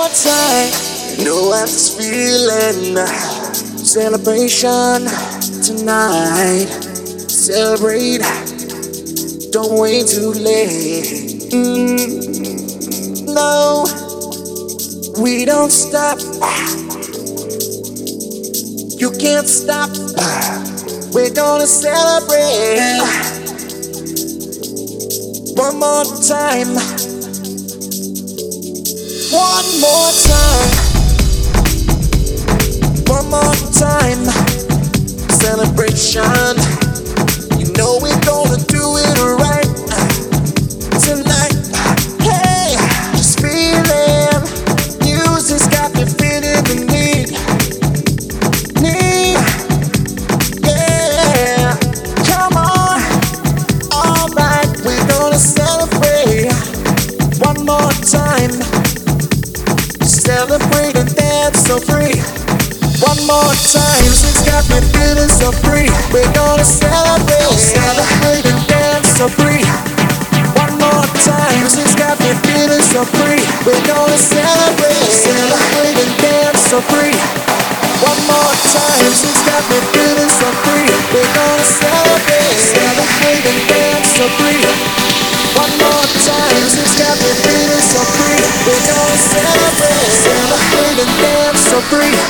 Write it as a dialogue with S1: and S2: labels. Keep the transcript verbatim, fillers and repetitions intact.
S1: more time. You know I'm just feeling celebration tonight. Celebrate, don't wait too late. Mm, no, we don't stop. You can't stop. We're gonna celebrate one more time. One more time. One more time. Celebration. You know we're gonna do it right tonight. Hey, just feeling. Music's got me feeling the need. Need. Yeah. Come on. Alright, we're gonna celebrate one more time. Celebrate and dance so free. One more time, music's got me feeling so free. We're gonna celebrate, celebrate and dance so free. One more time, music's got me feeling so free. We're gonna celebrate, celebrate and dance so free. One more time, music's got me feeling so free. We're gonna celebrate, celebrate and dance so free. One more time, music's got me feeling so free. We're gonna celebrate, celebrate and dance so free.